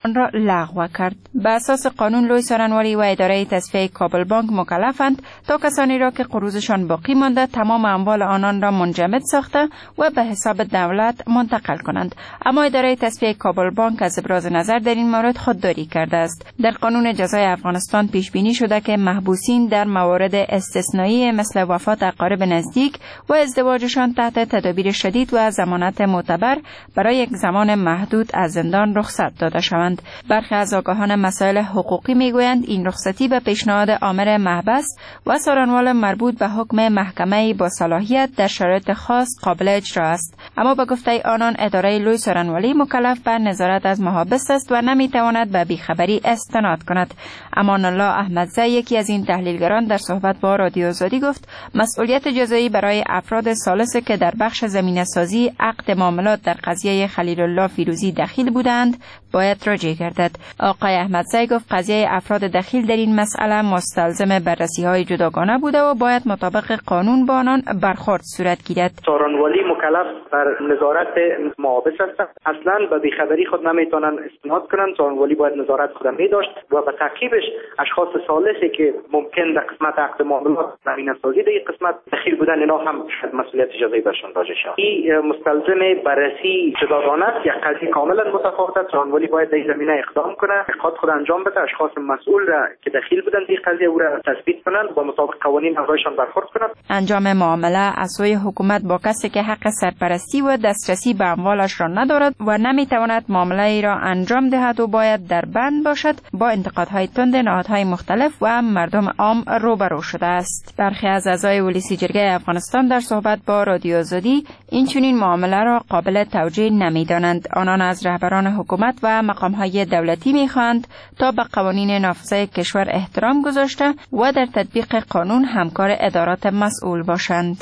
آن را لغو کرد. به اساس قانون لوی سارنوالی و اداره تصفیه کابل بانک مکلفند تا کسانی را که قروضشان باقی مانده تمام اموال آنان را منجمد ساخته و به حساب دولت منتقل کنند. اما اداره تصفیه کابل بانک از ابراز نظر در این مورد خودداری کرده است. در قانون جزای افغانستان پیش بینی شده که محبوسین در موارد استثنایی مثل وفات اقارب نزدیک و ازدواجشان تحت تدابیر شدید و ضمانت معتبر برای یک زمان محدود از زندان رخصت داده شوند. برخی از آگاهان مسائل حقوقی میگویند این رخصتی به پیشنهاد آمر محبس و سارنوال مربوط به حکم محکمه با صلاحیت در شرایط خاص قابل اجرا است. اما به گفته آنان اداره لوی سارنوالی مکلف به نظارت از محابس است و نمیتواند به بیخبری استناد کند. امان الله احمدزی یکی از این تحلیلگران در صحبت با رادیو آزادی گفت مسئولیت جزایی برای افراد ثالث که در بخش زمینه‌سازی عقد معاملات در قضیه خلیل الله فیروزی دخیل بودند باید راجع گردد. آقای احمدزی گفت قضیه افراد دخیل در این مسئله مستلزم بررسی‌های جداگانه بوده و باید مطابق قانون با آنان برخورد صورت گیرد. سارنوالی مکلف بر نظارت محابس هستند. اصلا به بیخبری خود نمیتونن استناد کنند. سارنوالی باید نظارت خود می داشت و به تعقیبش اشخاص ثالثی که ممکن در قسمت عقد معاملات زمینه‌سازی در این قسمت دخیل بودن اینا هم مسئولیت جزایی برشون واجب شود. این مستلزم بررسی جداگانه است. یک قضیه کاملا متفاوت است. سارنوالی باید در زمینه اقدام کنه، احقاق خود انجام بده، اشخاص مسئول را که دخیل بودند در قضیه او را تثبیت کنند و مطابق قوانین ازشان برخورد کنند. انجام معامله از سوی حکومت با کسی که حق سرپرستی و دسترسی به اموالش را ندارد و نمیتواند معامله ای را انجام دهد و باید در بند باشد با انتقادهای تند نهادهای مختلف و مردم عام روبرو شده است. برخی از اعضای ولسی جرگه افغانستان در صحبت با رادیو آزادی این چنین معامله را قابل توجیه نمیدانند. آنان از رهبران حکومت و مقامهای دولتی میخواهند تا به قوانین نافذه کشور احترام گذاشته و در تطبیق قانون همکار ادارات مسئول باشند.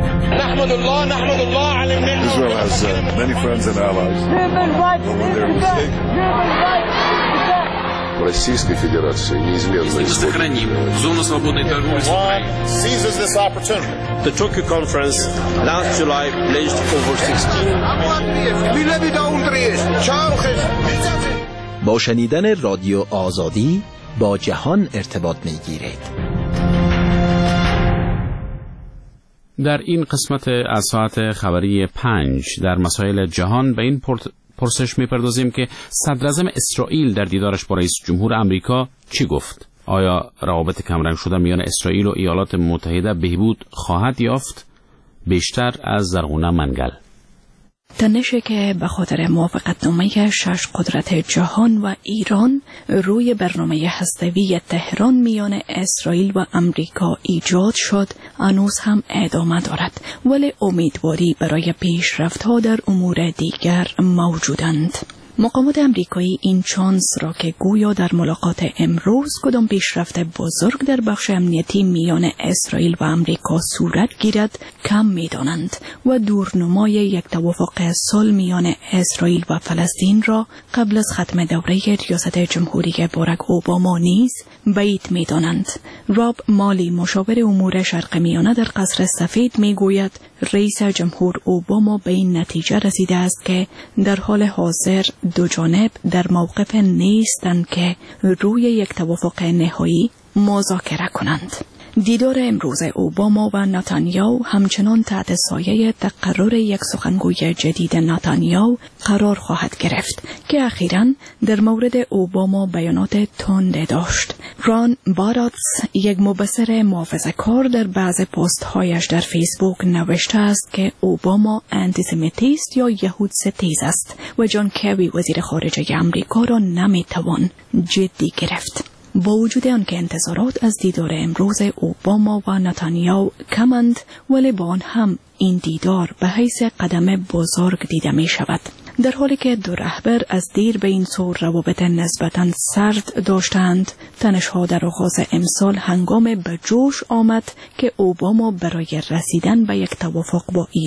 نحمد الله علی الملت. Israel has many friends and allies. Российской Федерации неизменно сохраним зону свободной торговли с Украиной. Seizes this opportunity. The Tokyo conference last July pledged over 16 با شنیدن رادیو آزادی با جهان ارتباط می‌گیرید. در این قسمت از ساعت خبری 5 در مسائل جهان به این پرسش می‌پردازیم که صدراعظم اسرائیل در دیدارش با رئیس جمهور آمریکا چی گفت؟ آیا روابط کمرنگ شده میان اسرائیل و ایالات متحده بهبود خواهد یافت؟ بیشتر از زرغونه منگل. تنشی که به خاطر موافقتنامه 6 قدرت جهان و ایران روی برنامه هسته‌ای تهران میان اسرائیل و آمریکا ایجاد شد هنوز هم ادامه دارد، ولی امیدواری برای پیشرفت‌ها در امور دیگر موجودند. مقامات امریکایی این چانس را که گویا در ملاقات امروز کدام پیشرفت بزرگ در بخش امنیتی میان اسرائیل و آمریکا صورت گیرد کم می‌دانند و دورنمای یک توافق صلح میان اسرائیل و فلسطین را قبل از ختم دوره ریاست جمهوری باراک اوباما نیز بعید می‌دانند. راب مالی مشاور امور شرق میانه در قصر سفید می‌گوید رئیس جمهور اوباما به این نتیجه رسیده است که در حال حاضر دو جانب در موقف نیستند که روی یک توافق نهایی مذاکره کنند. دیدار امروز اوباما و نتانیاهو همچنان تحت سایه تقرر یک سخنگوی جدید نتانیاهو قرار خواهد گرفت که اخیراً در مورد اوباما بیانات تند داشت. ران باراتس، یک مبصر محافظه‌کار، در بعض پست‌هایش در فیسبوک نوشته است که اوباما آنتیسمیتیست یا یهود ستیز است و جان کری وزیر خارجه آمریکا را نمیتوان جدی گرفت. با وجود آنکه انتظارات از دیدار امروز اوباما و نتانیاهو کمند، ولی با آن هم این دیدار به حیث قدم بزرگ دیده می شود. در حالی که دو رهبر از دیر به این سو روابط نسبتاً سرد داشتند، تنش‌ها در آغاز امسال هنگام به جوش آمد که اوباما برای رسیدن به یک توافق با ایران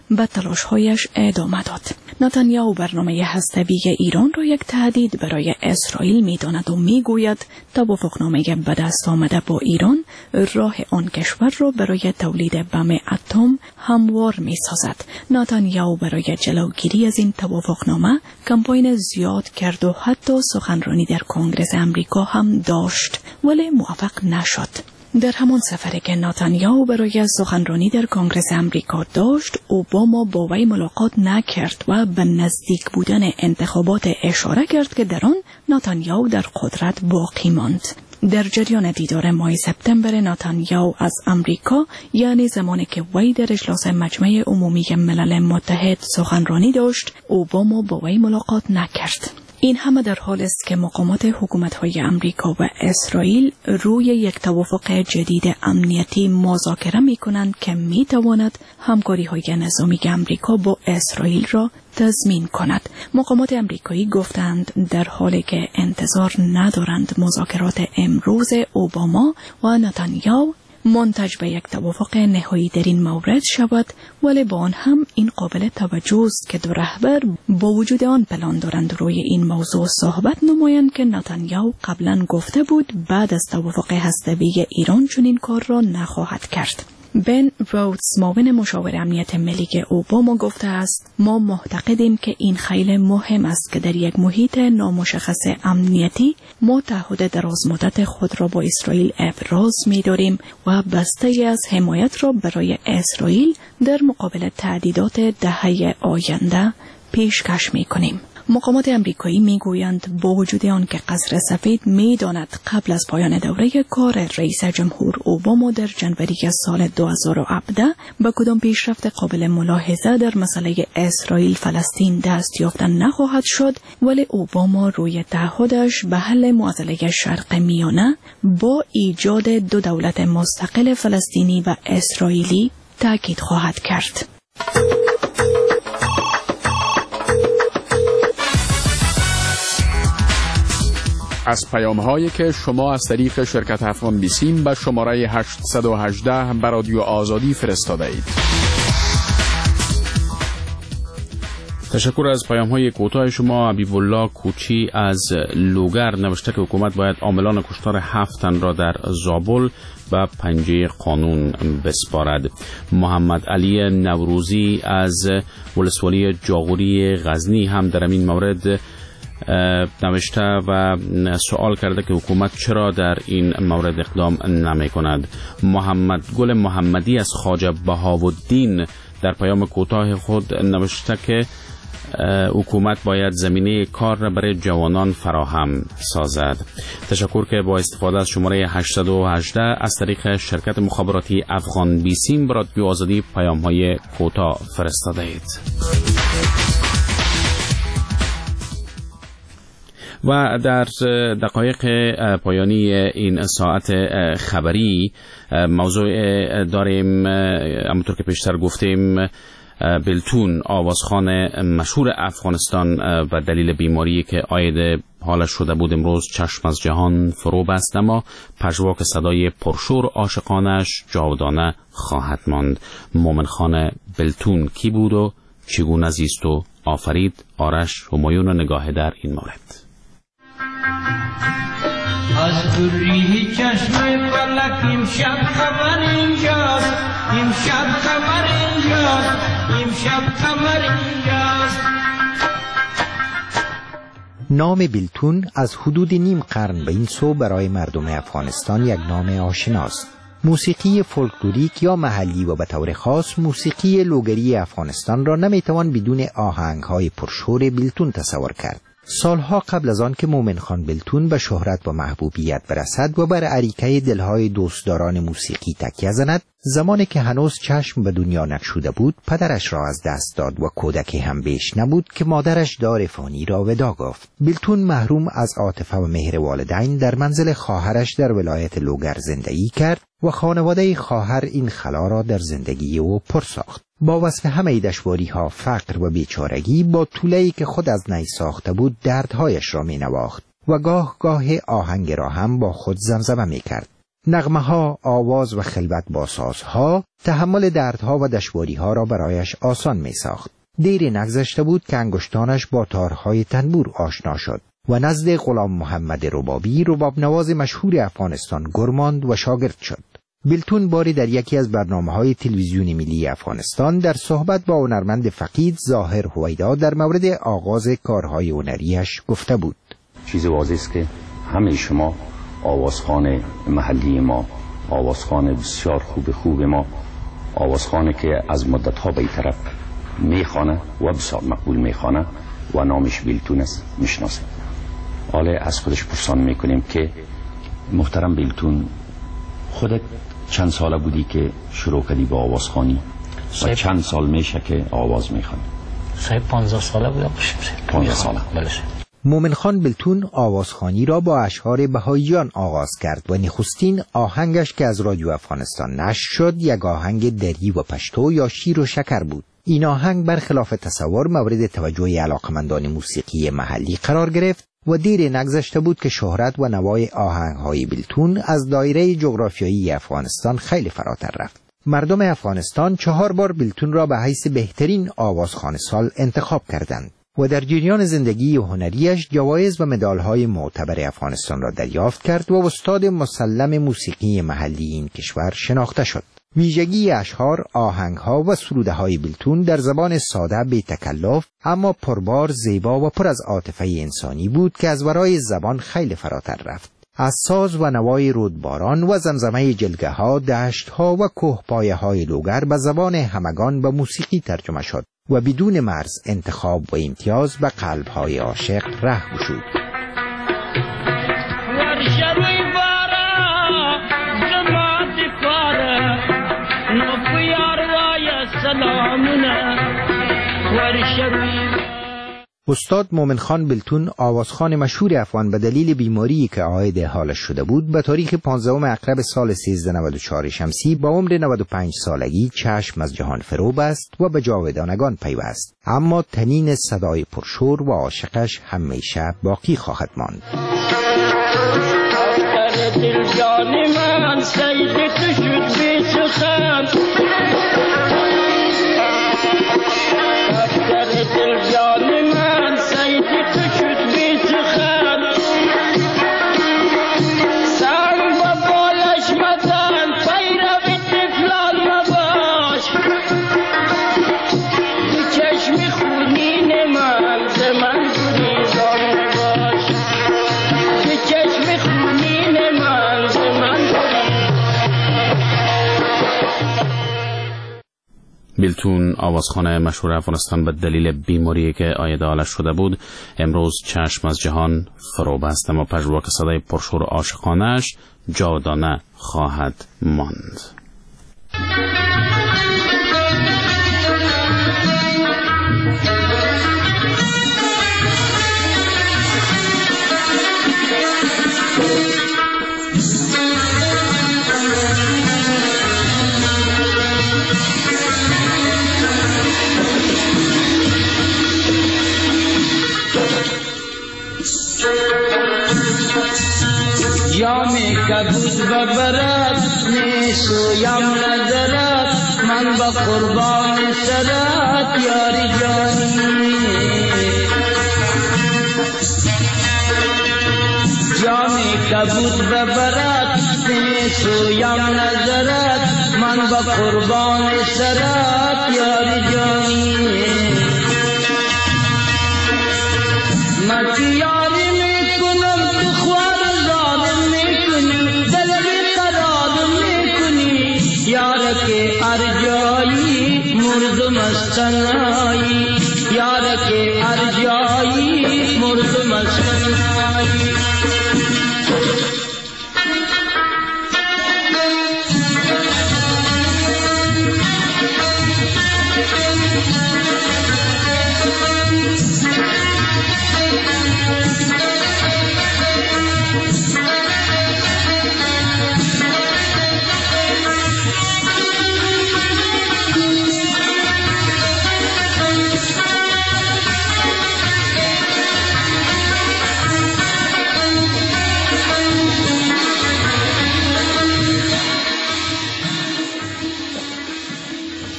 به تلاش‌هایش ادامه داد. نتانیاهو برنامه هسته‌ای ایران را یک تهدید برای اسرائیل می‌داند و می‌گوید توافقنامه به دست آمده با ایران راه آن کشور را برای تولید بم اتم هموار می‌سازد. نتانیاهو برای جلوگیری از این توافقنامه کمپاین زیاد کرد و حتی سخنرانی در کنگره آمریکا هم داشت، ولی موفق نشد. در همان سفری که نتانیاهو برای سخنرانی در کنگره آمریکا داشت، اوباما با وی ملاقات نکرد و به نزدیک بودن انتخابات اشاره کرد که در آن نتانیاهو در قدرت باقی ماند. در جریان دیدار ماه سپتامبر نتانیاهو از آمریکا، یعنی زمانی که وی در اجلاس مجمع عمومی ملل متحد سخنرانی داشت، اوباما با وی ملاقات نکرد. این همه در حال است که مقامات حکومت‌های آمریکا و اسرائیل روی یک توافق جدید امنیتی مذاکره می‌کنند که می‌تواند همکاری‌های نظامی آمریکا با اسرائیل را تضمین کند. مقامات آمریکایی گفتند در حالی که انتظار ندارند مذاکرات امروز اوباما و نتانیاهو منتج به یک توافق نهایی در این مورد شود، ولی با آن هم این قابل توجه است که دو رهبر با وجود آن پلان دارند روی این موضوع صحبت نمایند که نتانیاهو قبلا گفته بود بعد از توافق هسته‌ای ایران چنین کار را نخواهد کرد. بن رودز، معاون مشاور امنیت ملی اوباما، گفته است ما معتقدیم که این خیلی مهم است که در یک محیط نامشخص امنیتی ما تعهد دراز مدت خود را با اسرائیل ابراز می‌داریم و بسته‌ای از حمایت را برای اسرائیل در مقابل تهدیدات دهه آینده پیشکش می‌کنیم. مقامات آمریکایی میگویند با وجود آن که قصر سفید میداند قبل از پایان دوره کار رئیس جمهور اوباما در جنوری سال 2017 به کدام پیشرفت قابل ملاحظه در مسئله اسرائیل فلسطین دست یافتن نخواهد شد، ولی اوباما روی تعهدش به حل معضله شرق میانه با ایجاد دو دولت مستقل فلسطینی و اسرائیلی تاکید خواهد کرد. از پیام‌هایی که شما از طریق شرکت افغان بیسیم به شماره 818 به رادیو آزادی فرستاده اید. تشکر از پیام‌های کوتاه شما. حبیب الله کوچی از لوگر نوشته که حکومت باید عاملان کشتار 7 تن را در زابل به پنجه قانون بسپارد. محمد علی نوروزی از ولسوالی جاغوری غزنی هم در این مورد نوشته و سوال کرده که حکومت چرا در این مورد اقدام نمی کند. محمد گل محمدی از خواجه بهاءالدین در پیام کوتاه خود نوشته که حکومت باید زمینه کار را برای جوانان فراهم سازد. تشکر که با استفاده از شماره 818 از طریق شرکت مخابراتی افغان بیسیم به رادیو آزادی پیام‌های کوتاه فرستاده اید. و در دقایق پایانی این ساعت خبری موضوع داریم، همونطور که پیشتر گفتیم، بلتون آوازخوان مشهور افغانستان و دلیل بیماری که عاید حالش شده بود امروز چشم از جهان فرو بست، اما پژواک صدای پرشور عاشقانش جاودانه خواهد ماند. مومن خان بلتون کی بود و چگونه زیست و آفرید؟ آرش همایون نگاه در این مورد. از دوری چشم فلک امشب خبر اینجاست، امشب خبر اینجاست، امشب خبر اینجاست. نام بلتون از حدود نیم قرن به این سو برای مردم افغانستان یک نام آشناست. موسیقی فولکلوریک یا محلی و به طور خاص موسیقی لوگری افغانستان را نمیتوان بدون آهنگ‌های پرشور بلتون تصور کرد. سالها قبل از آن که مومن خان بلتون به شهرت و محبوبیت برسد و بر اریکه دلهای دوستداران موسیقی تکیه زند، زمانی که هنوز چشم به دنیا نگشوده بود، پدرش را از دست داد و کودکی هم بیش نبود که مادرش دار فانی را وداع گفت. بلتون محروم از عاطفه و مهر والدین در منزل خواهرش در ولایت لوگر زندگی کرد و خانواده خواهر این خلا را در زندگی او پر ساخت. با وصف همه دشواری‌ها، فقر و بیچارگی، با طوله‌ای که خود از نی ساخته بود دردهایش را می نواخت و گاه گاه آهنگ را هم با خود زمزمه می کرد. نغمه‌ها، آواز و خلوت با سازها تحمل دردها و دشواری‌ها را برایش آسان می‌ساخت. دیر نگذشته بود که انگشتانش با تارهای تنبور آشنا شد و نزد غلام محمد ربابی، رباب نواز مشهور افغانستان، گرماند و شاگرد شد. بیلتون باری در یکی از برنامه‌های تلویزیون ملی افغانستان در صحبت با هنرمند فقید ظاهر هویدا در مورد آغاز کارهای هنریش گفته بود: چیز واضح است که همه شما آوازخوان محلی ما، آوازخوان بسیار خوب ما، آوازخوانی که از مدت‌ها به این طرف میخوانه و بسیار مقبول میخوانه و نامش بیلتون است، میشناسه. حالا از خودش پرسان میکنیم که محترم بیلتون، خودت چند ساله بودی که شروع کردی با آوازخوانی و چند سال میشه که آواز میخوانی؟ 15 ساله بودم. 15 ساله. بله. مومن خان بیلتون آوازخوانی را با اشعار بهائیان آغاز کرد و نخستین آهنگش که از رادیو افغانستان نشر شد یک آهنگ دری و پشتو یا شیر و شکر بود. این آهنگ برخلاف تصور مورد توجه علاقمندان موسیقی محلی قرار گرفت و دیر نگذشته بود که شهرت و نوای آهنگ‌های بیلتون از دایره جغرافیایی افغانستان خیلی فراتر رفت. مردم افغانستان 4 بار بیلتون را به حیث بهترین آوازخوان سال انتخاب کردند و در جریان زندگی و هنریش جوایز و مدال‌های معتبر افغانستان را دریافت کرد و استاد مسلم موسیقی محلی این کشور شناخته شد. ویژگی اشعار، آهنگ‌ها و سروده‌های بیلتون در زبان ساده، بی تکلف اما پربار، زیبا و پر از عاطفه انسانی بود که از ورای زبان خیلی فراتر رفت. از ساز و نوای رودباران و زمزمه جلگه‌ها، دشت‌ها و کوهپایه‌های لوگر به زبان همگان به موسیقی ترجمه شد و بدون مرز، انتخاب و امتیاز به قلب‌های عاشق ره گشود. استاد مومن خان بیلتون، آوازخوان مشهور افغان، به دلیل بیماری که عاید حالش شده بود به تاریخ 15 اکرب سال 1394 شمسی با عمر 95 سالگی چشم از جهان فرو بست و به جاودانگان پیوست، اما تنین صدای پرشور و عاشقش همیشه باقی خواهد ماند. بیلتون، آوازخوان مشهور افغانستان، به دلیل بیماری که عاید حالش شده بود امروز چشم از جهان فرو بست، اما پژواک صدای پرشور عاشقانش جاودانه خواهد ماند. جامی کبود ببرد نیسویم ندارد من با قربان سرت یاری جانی. جامی کبود ببرد نیسویم ندارد من با قربان سرت یاری جانی. من یاری میکنم تو خوار ظالم میکنی دل بیقرار میکنی یار که ارجایی مردم از تنهایی یار که ارجایی مردم از تنهایی.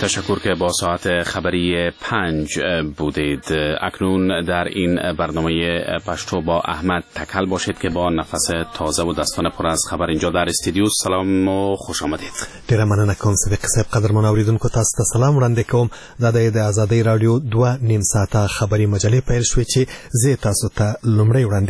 تشکر که با ساعت خبری 5 بودید. اکنون در این برنامه پشتو با احمد تکل باشید که با نفس تازه و دستان پر از خبر اینجا در استودیو. سلام و خوش آمدید. ډیره مننه کوم صدیق صاحب. قدرمن اوریدونکو تاسو ته سلام وړاندې کوم. دا د آزادۍ رادیو 2 نیم ساعته خبری مجلې پیل شوې چې زه تاسو ته لومړی وړاندې